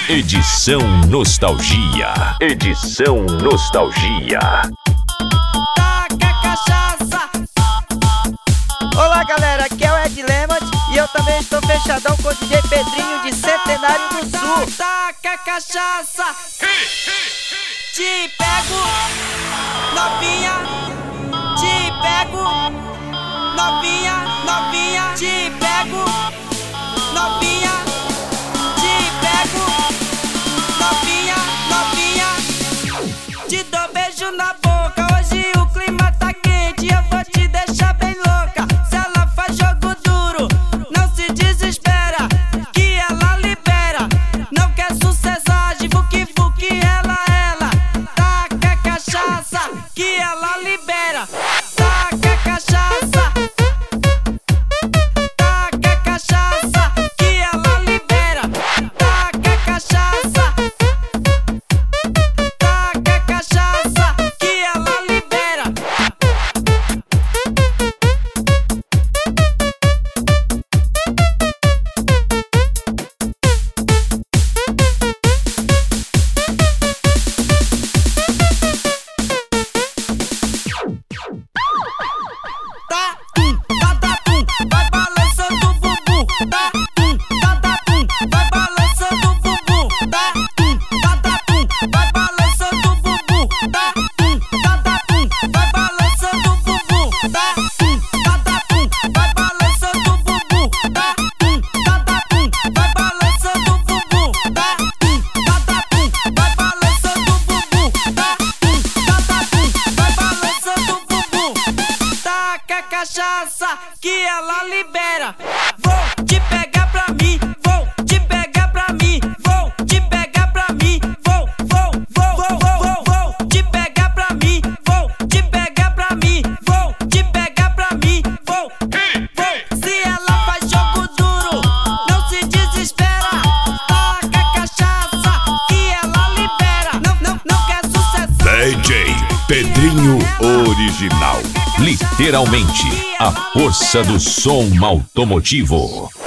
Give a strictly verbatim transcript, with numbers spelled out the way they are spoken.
Edição Nostalgia. Edição Nostalgia. Taca cachaça. Olá galera, aqui é o Ed Lemat e eu também estou fechadão com o D J Pedrinho de Centenário do Sul. Taca cachaça. Te pego, novinha. Te pego, novinha, novinha. Te pego, novinha. Te pego, novinha, novinha. Te dou beijo na boca. Hoje o clima tá quente, eu vou te deixar bem louca. Se ela faz jogo duro, não se desespera, que ela libera. Não quer sucessagem, vuki vuki, ela, ela. Taca cachaça, que ela libera. Taca cachaça. Taca cachaça, que ela libera. Taca cachaça. Taca cachaça, que ela libera. Tá, tum, tá, tá, tum, vai balançando o bumbum. Tá, tum, tá, tá, tum, vai balançando o bumbum. Tá, tum, tá, tá, tum, vai balançando o bumbum. Tá, tum, tá, tá, tum, vai balançando o bumbum. Tá, tum, tá, tá, tum, vai balançando o bumbum. Tá, tum, tá, tá, tum, vai balançando o bumbum. Tá, tum, tá, tá, tum, vai balançando o bumbum. Tá, tum, tá, tá, tum, vai balançando o bumbum. Taca cachaça, que ela libera. Vou te pegar pra mim, vou te pegar pra mim, vou te pegar pra mim, vou, vou, vou, vou, vou, vou te pegar pra mim, vou te pegar pra mim, vou te pegar pra mim, vou, vou. Se ela faz jogo duro, não se desespera. Taca cachaça, que ela libera. Não, não, não quer sucesso. D J Pedrinho Original. Literalmente, a força do som automotivo.